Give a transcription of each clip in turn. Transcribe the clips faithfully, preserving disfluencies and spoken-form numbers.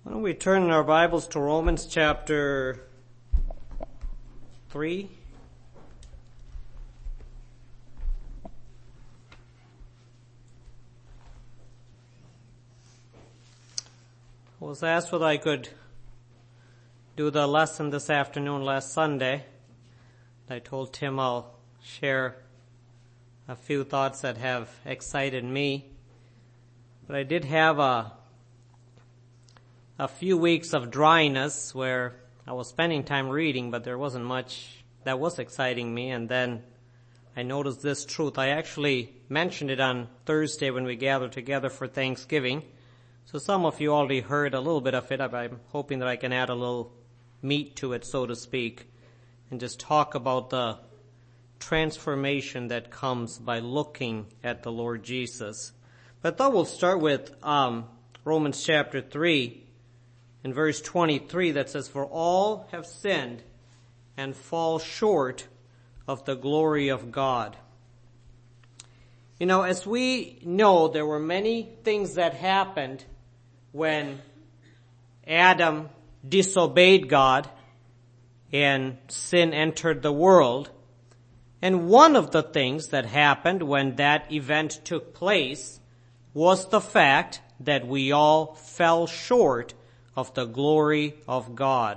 Why don't we turn our Bibles to Romans chapter three? I was asked whether I could do the lesson this afternoon last Sunday. I told Tim I'll share a few thoughts that have excited me. But I did have a a few weeks of dryness where I was spending time reading, but there wasn't much that was exciting me. And then I noticed this truth. I actually mentioned it on Thursday when we gathered together for Thanksgiving. So some of you already heard a little bit of it. I'm hoping that I can add a little meat to it, so to speak, and just talk about the transformation that comes by looking at the Lord Jesus. But I thought we'll start with um, Romans chapter three. In verse twenty-three, that says, "For all have sinned and fall short of the glory of God." You know, as we know, there were many things that happened when Adam disobeyed God and sin entered the world. And one of the things that happened when that event took place was the fact that we all fell short of the glory of God.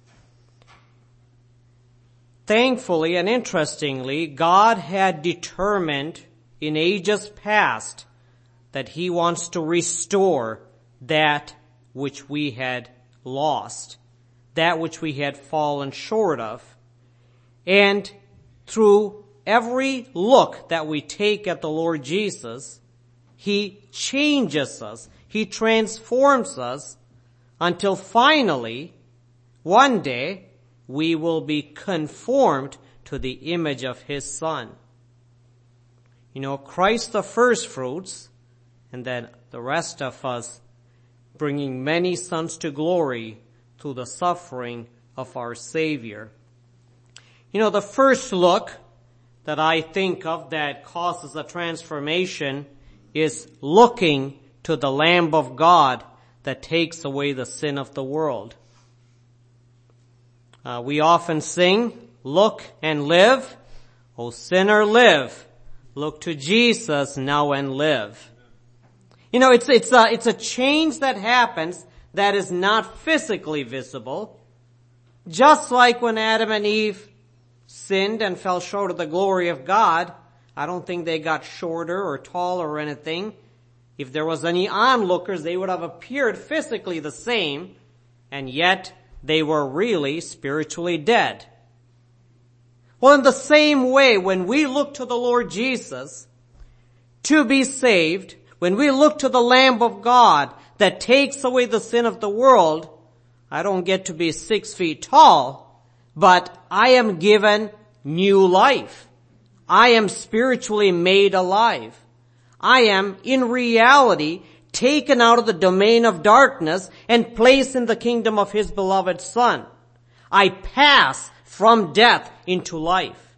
Thankfully and interestingly, God had determined in ages past that He wants to restore that which we had lost, that which we had fallen short of. And through every look that we take at the Lord Jesus, He changes us, He transforms us, until finally, one day, we will be conformed to the image of His Son. You know, Christ the first fruits, and then the rest of us bringing many sons to glory through the suffering of our Savior. You know, the first look that I think of that causes a transformation is looking to the Lamb of God that takes away the sin of the world. Uh, we often sing, "Look and live, O sinner live. Look to Jesus now and live." You know, it's, it's a, it's a change that happens that is not physically visible. Just like when Adam and Eve sinned and fell short of the glory of God, I don't think they got shorter or taller or anything. If there was any onlookers, they would have appeared physically the same, and yet they were really spiritually dead. Well, in the same way, when we look to the Lord Jesus to be saved, when we look to the Lamb of God that takes away the sin of the world, I don't get to be six feet tall, but I am given new life. I am spiritually made alive. I am, in reality, taken out of the domain of darkness and placed in the kingdom of His beloved Son. I pass from death into life.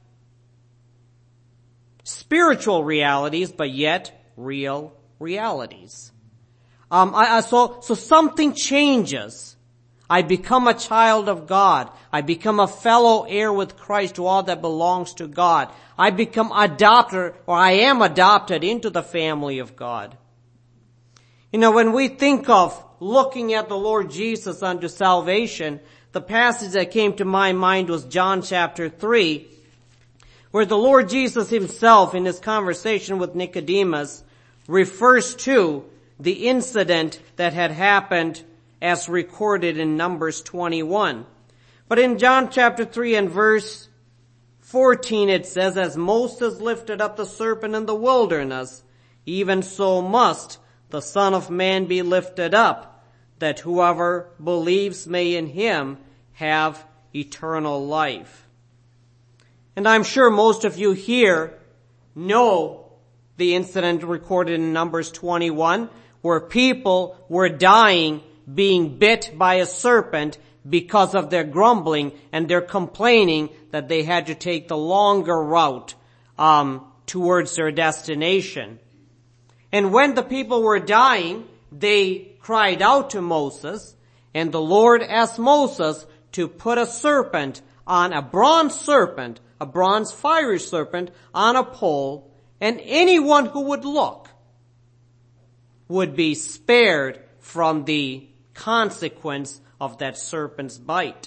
Spiritual realities, but yet real realities. Um, I, I, so, so something changes. I become a child of God. I become a fellow heir with Christ to all that belongs to God. I become adopted, or I am adopted into the family of God. You know, when we think of looking at the Lord Jesus unto salvation, the passage that came to my mind was John chapter three, where the Lord Jesus Himself, in His conversation with Nicodemus, refers to the incident that had happened as recorded in Numbers twenty-one. But in John chapter three and verse fourteen it says, "As Moses lifted up the serpent in the wilderness, even so must the Son of Man be lifted up, that whoever believes may in Him have eternal life." And I'm sure most of you here know the incident recorded in Numbers twenty-one, where people were dying being bit by a serpent because of their grumbling and their complaining that they had to take the longer route um, towards their destination. And when the people were dying, they cried out to Moses, And the Lord asked Moses to put a serpent on a bronze serpent, a bronze fiery serpent on a pole, and anyone who would look would be spared from the consequence of that serpent's bite.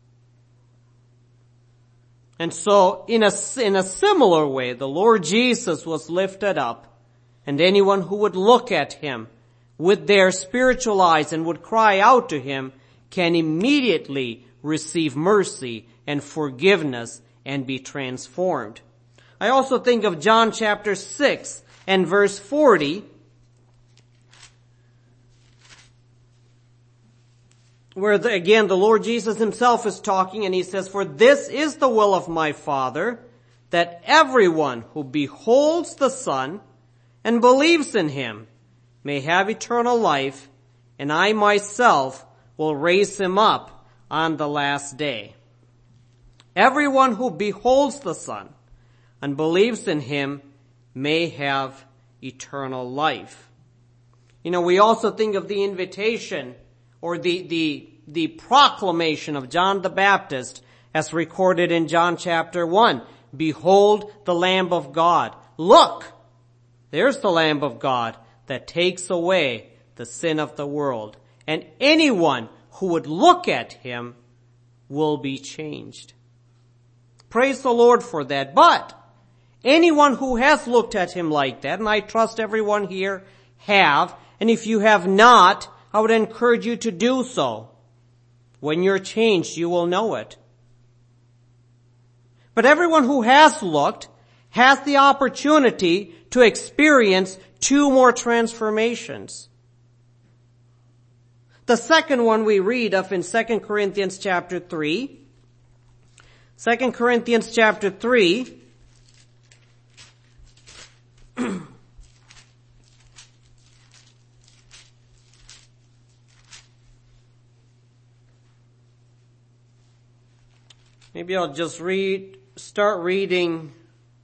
And so, in a, in a similar way, the Lord Jesus was lifted up, and anyone who would look at him with their spiritual eyes and would cry out to him can immediately receive mercy and forgiveness and be transformed. I also think of John chapter six and verse forty, where the, again the Lord Jesus himself is talking, and he says, "For this is the will of my Father, that everyone who beholds the Son and believes in him may have eternal life, and I myself will raise him up on the last day." Everyone who beholds the Son and believes in him may have eternal life. You know, we also think of the invitation or the, the, the proclamation of John the Baptist as recorded in John chapter one. "Behold the Lamb of God. Look, there's the Lamb of God that takes away the sin of the world." And anyone who would look at him will be changed. Praise the Lord for that. But anyone who has looked at him like that, and I trust everyone here have, and if you have not, I would encourage you to do so. When you're changed, you will know it. But everyone who has looked has the opportunity to experience two more transformations. The second one we read of in Second Corinthians chapter three. Second Corinthians chapter three. Maybe I'll just read, start reading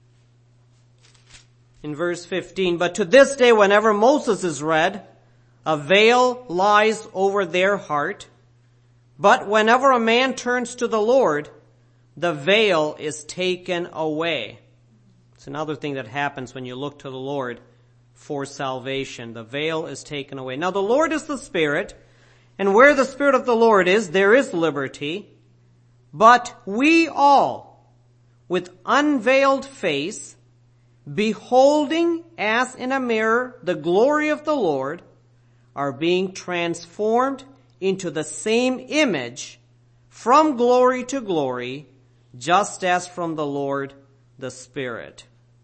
in verse fifteen. "But to this day, whenever Moses is read, a veil lies over their heart. But whenever a man turns to the Lord, the veil is taken away." It's another thing that happens when you look to the Lord for salvation. The veil is taken away. Now the Lord is the Spirit, and where the Spirit of the Lord is, there is liberty. But we all, with unveiled face, beholding as in a mirror the glory of the Lord, are being transformed into the same image from glory to glory, just as from the Lord the Spirit.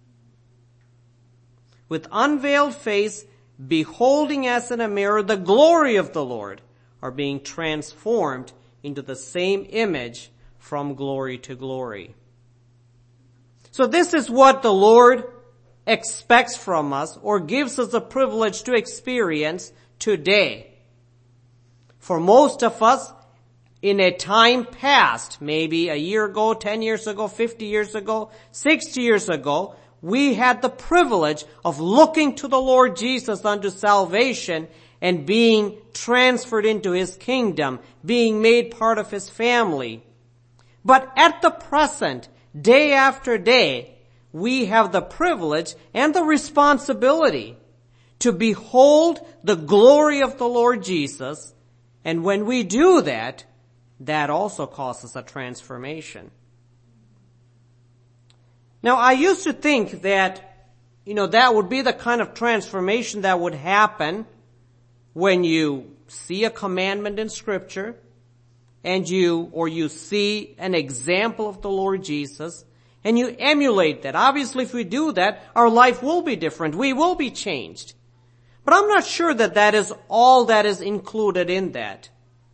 With unveiled face, beholding as in a mirror the glory of the Lord, are being transformed into the same image from glory to glory. So this is what the Lord expects from us, or gives us the privilege to experience today. For most of us, in a time past, maybe a year ago, ten years ago, fifty years ago, sixty years ago, we had the privilege of looking to the Lord Jesus unto salvation and being transferred into his kingdom, being made part of his family. But at the present, day after day, we have the privilege and the responsibility to behold the glory of the Lord Jesus. And when we do that, that also causes a transformation. Now, I used to think that, you know, that would be the kind of transformation that would happen when you see a commandment in Scripture and you, or you see an example of the Lord Jesus and you emulate that. Obviously, if we do that, our life will be different. We will be changed. But I'm not sure that that is all that is included in that.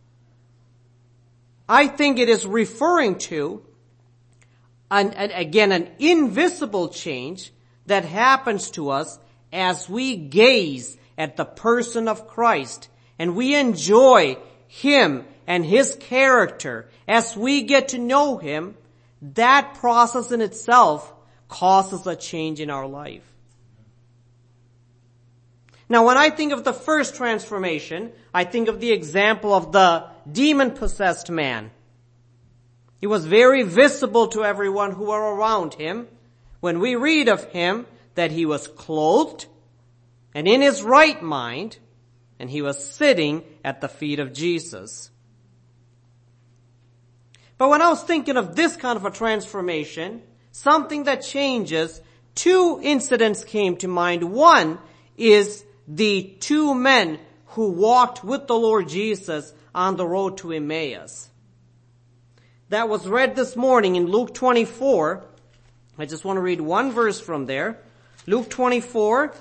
I think it is referring to, an, an, again, an invisible change that happens to us as we gaze at the person of Christ and we enjoy him and his character as we get to know him. That process in itself causes a change in our life. Now, when I think of the first transformation, I think of the example of the demon-possessed man. He was very visible to everyone who were around him. When we read of him that he was clothed and in his right mind, and he was sitting at the feet of Jesus. But when I was thinking of this kind of a transformation, something that changes, two incidents came to mind. One is the two men who walked with the Lord Jesus on the road to Emmaus. That was read this morning in Luke twenty-four. I just want to read one verse from there. Luke twenty-four.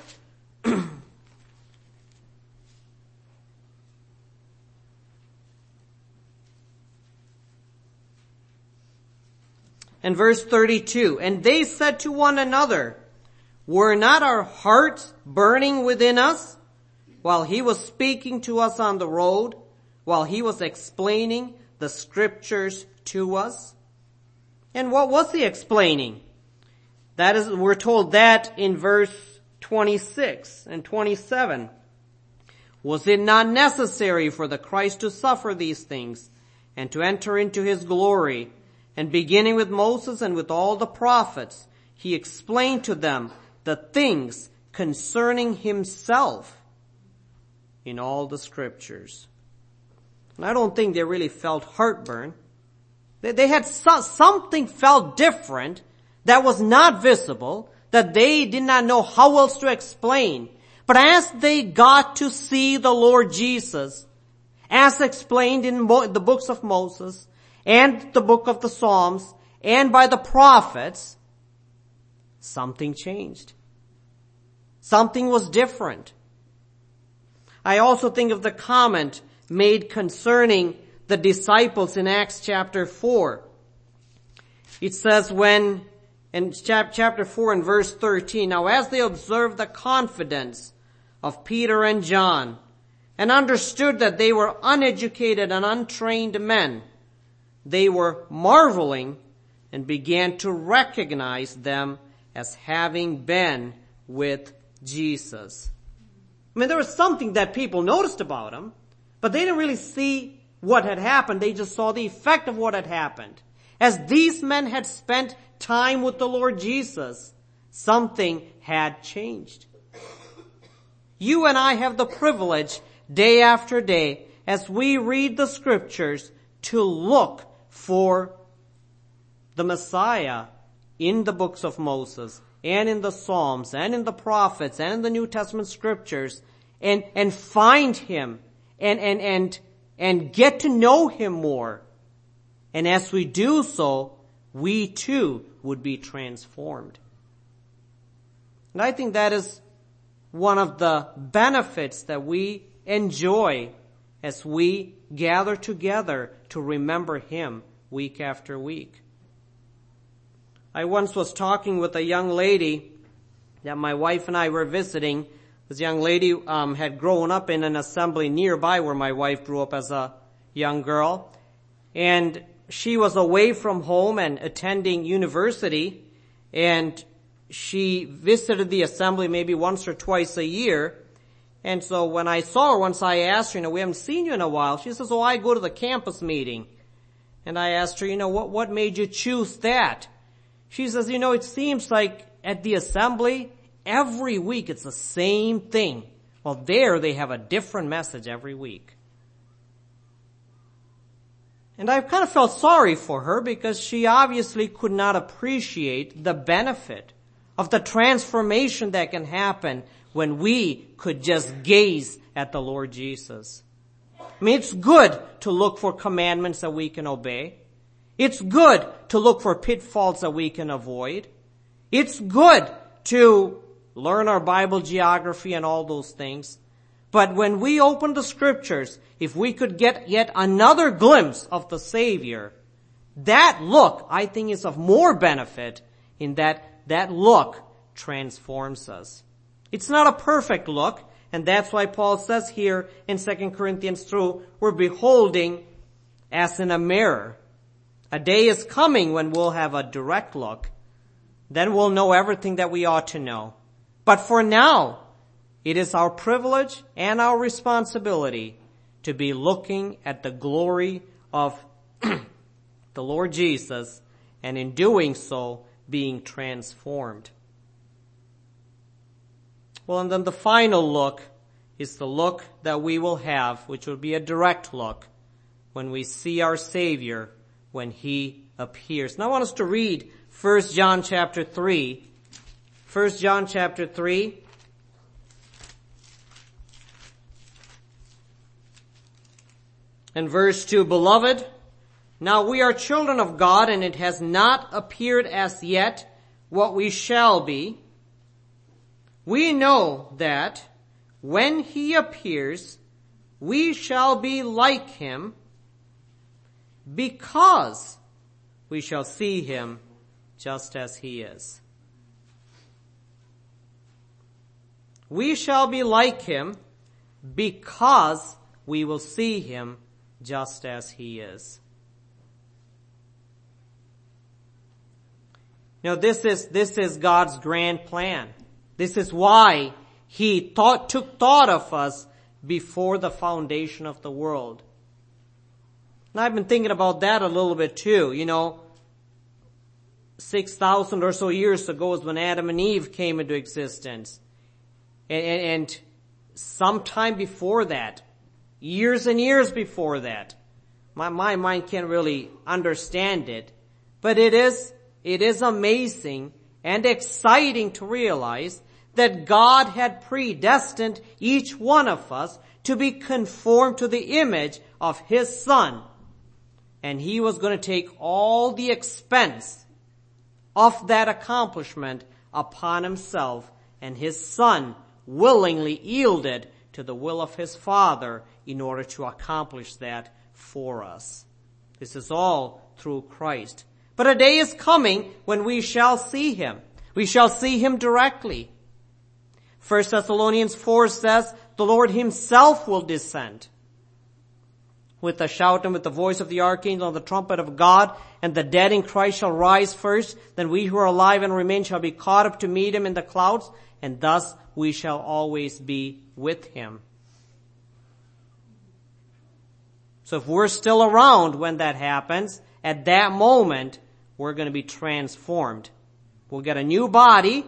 And verse thirty-two, and they said to one another, were not our hearts burning within us while he was speaking to us on the road, while he was explaining the scriptures to us? And what was he explaining? That is, we're told that in verse twenty-six and twenty-seven. Was it not necessary for the Christ to suffer these things and to enter into his glory? And beginning with Moses and with all the prophets, he explained to them the things concerning himself in all the scriptures. And I don't think they really felt heartburn. They, they had so, something felt different that was not visible, that they did not know how else to explain. But as they got to see the Lord Jesus, as explained in Mo- the books of Moses, and the book of the Psalms, and by the prophets, something changed. Something was different. I also think of the comment made concerning the disciples in Acts chapter four. It says when, in chapter four and verse thirteen, now as they observed the confidence of Peter and John, and understood that they were uneducated and untrained men, they were marveling and began to recognize them as having been with Jesus. I mean, there was something that people noticed about him, but they didn't really see what had happened. They just saw the effect of what had happened. As these men had spent time with the Lord Jesus, something had changed. You and I have the privilege day after day, as we read the scriptures, to look for the Messiah in the books of Moses and in the Psalms and in the prophets and in the New Testament scriptures, and, and find him and, and, and, and get to know him more. And as we do so, we too would be transformed. And I think that is one of the benefits that we enjoy as we gather together to remember him week after week. I once was talking with a young lady that my wife and I were visiting. This young lady um, had grown up in an assembly nearby where my wife grew up as a young girl. And she was away from home and attending university. And she visited the assembly maybe once or twice a year. And so when I saw her once, I asked her, you know, we haven't seen you in a while. She says, oh, I go to the campus meeting. And I asked her, you know, what, what made you choose that? She says, you know, it seems like at the assembly, every week it's the same thing. Well, there they have a different message every week. And I kind of felt sorry for her because she obviously could not appreciate the benefit of the transformation that can happen when we could just gaze at the Lord Jesus. I mean, it's good to look for commandments that we can obey. It's good to look for pitfalls that we can avoid. It's good to learn our Bible geography and all those things. But when we open the scriptures, if we could get yet another glimpse of the Savior, that look, I think, is of more benefit in that that look transforms us. It's not a perfect look. And that's why Paul says here in Second Corinthians two, we're beholding as in a mirror. A day is coming when we'll have a direct look. Then we'll know everything that we ought to know. But for now, it is our privilege and our responsibility to be looking at the glory of the Lord Jesus, and in doing so, being transformed. Well, and then the final look is the look that we will have, which will be a direct look when we see our Savior when He appears. Now I want us to read First John chapter three. First John chapter three. And verse two, Beloved, now we are children of God, and it has not appeared as yet what we shall be. We know that when He appears, we shall be like Him, because we shall see Him just as He is. We shall be like Him because we will see Him just as He is. Now this is, this is God's grand plan. This is why He thought, took thought of us before the foundation of the world. And I've been thinking about that a little bit too. You know, six thousand or so years ago is when Adam and Eve came into existence. And, and, and sometime before that, years and years before that, my, my mind can't really understand it. But it is, it is amazing and exciting to realize that God had predestined each one of us to be conformed to the image of His Son. And He was going to take all the expense of that accomplishment upon Himself, and His Son willingly yielded to the will of His Father in order to accomplish that for us. This is all through Christ. But a day is coming when we shall see Him. We shall see Him directly. First Thessalonians four says, the Lord Himself will descend with a shout and with the voice of the archangel and the trumpet of God, and the dead in Christ shall rise first. Then we who are alive and remain shall be caught up to meet Him in the clouds, and thus we shall always be with Him. So if we're still around when that happens, at that moment, we're going to be transformed. We'll get a new body,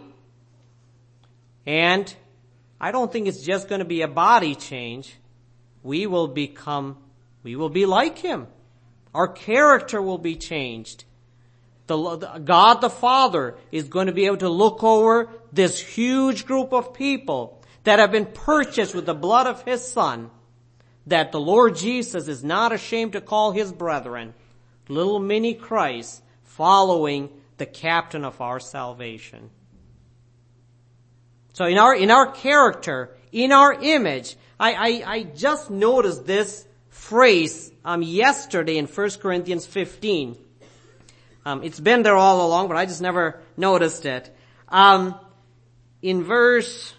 and I don't think it's just going to be a body change. We will become, we will be like Him. Our character will be changed. The, the, God the Father is going to be able to look over this huge group of people that have been purchased with the blood of His Son, that the Lord Jesus is not ashamed to call His brethren, little mini Christ, following the captain of our salvation. So in our, in our character, in our image, I, I, I just noticed this phrase, um, yesterday in First Corinthians fifteen. Um, it's been there all along, but I just never noticed it. Um, in verse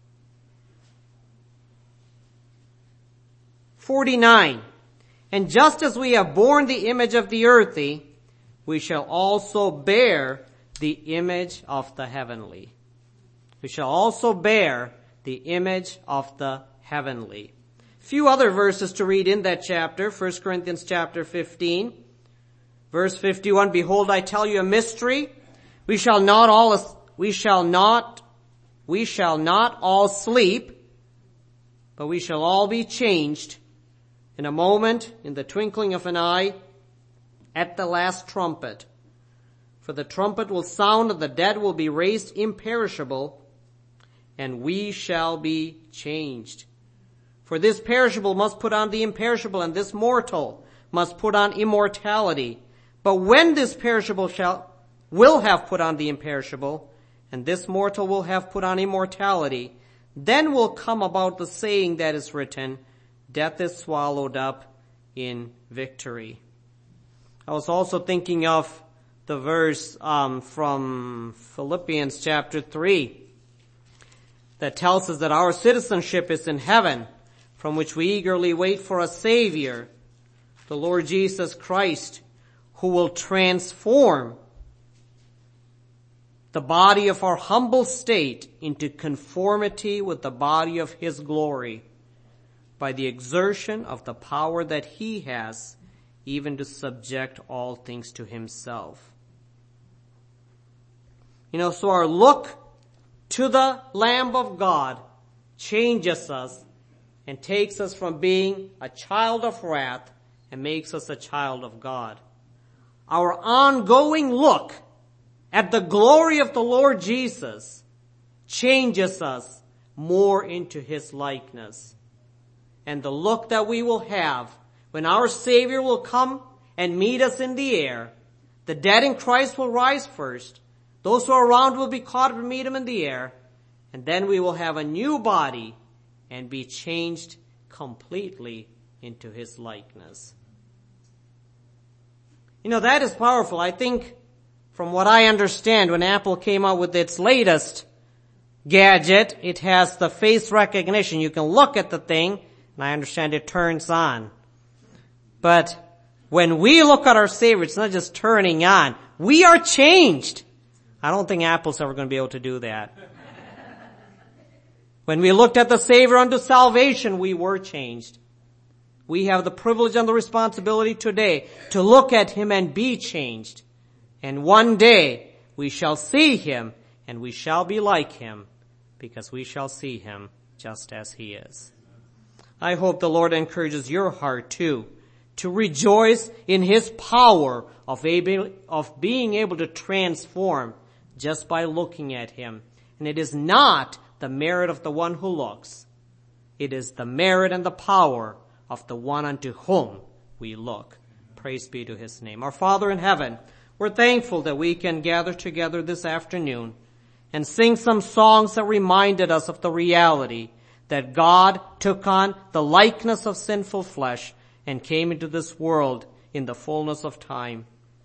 forty-nine, and just as we have borne the image of the earthly, we shall also bear the image of the heavenly. We shall also bear the image of the heavenly. Few other verses to read in that chapter, First Corinthians chapter fifteen. Verse fifty-one, Behold, I tell you a mystery. We shall not all, we shall not, we shall not all sleep, but we shall all be changed in a moment, in the twinkling of an eye, at the last trumpet. For the trumpet will sound, and the dead will be raised imperishable, and we shall be changed. For this perishable must put on the imperishable, and this mortal must put on immortality. But when this perishable shall, will have put on the imperishable, and this mortal will have put on immortality, then will come about the saying that is written, Death is swallowed up in victory. I was also thinking of the verse um, from Philippians chapter three that tells us that our citizenship is in heaven, from which we eagerly wait for a Savior, the Lord Jesus Christ, who will transform the body of our humble state into conformity with the body of His glory, by the exertion of the power that he has, even to subject all things to himself. You know, so our look to the Lamb of God changes us and takes us from being a child of wrath and makes us a child of God. Our ongoing look at the glory of the Lord Jesus changes us more into his likeness. And the look that we will have when our Savior will come and meet us in the air, the dead in Christ will rise first. Those who are around will be caught up and meet him in the air. And then we will have a new body and be changed completely into his likeness. You know, that is powerful. I think from what I understand, when Apple came out with its latest gadget, it has the face recognition. You can look at the thing, and I understand it turns on. But when we look at our Savior, it's not just turning on. We are changed. I don't think Apple's ever going to be able to do that. When we looked at the Savior unto salvation, we were changed. We have the privilege and the responsibility today to look at him and be changed. And one day we shall see him and we shall be like him because we shall see him just as he is. I hope the Lord encourages your heart too to rejoice in his power of, able, of being able to transform just by looking at him. And it is not the merit of the one who looks. It is the merit and the power of the one unto whom we look. Praise be to his name. Our Father in heaven, we're thankful that we can gather together this afternoon and sing some songs that reminded us of the reality that God took on the likeness of sinful flesh and came into this world in the fullness of time.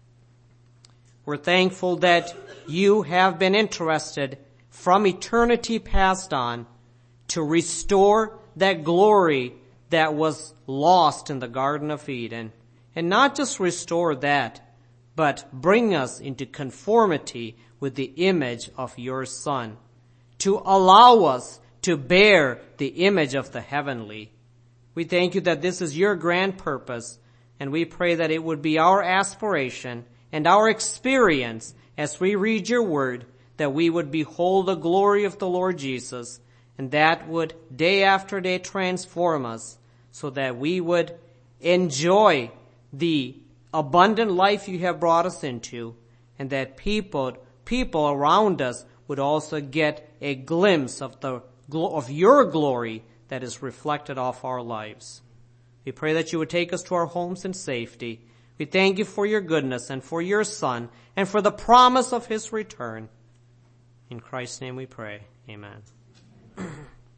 We're thankful that you have been interested from eternity past on to restore that glory that was lost in the Garden of Eden. And not just restore that, but bring us into conformity with the image of your Son, to allow us to bear the image of the heavenly. We thank you that this is your grand purpose, and we pray that it would be our aspiration and our experience as we read your word, that we would behold the glory of the Lord Jesus, and that would day after day transform us so that we would enjoy the abundant life you have brought us into, and that people, people around us would also get a glimpse of the, of your glory that is reflected off our lives. We pray that you would take us to our homes in safety. We thank you for your goodness and for your Son and for the promise of his return. In Christ's name we pray. Amen.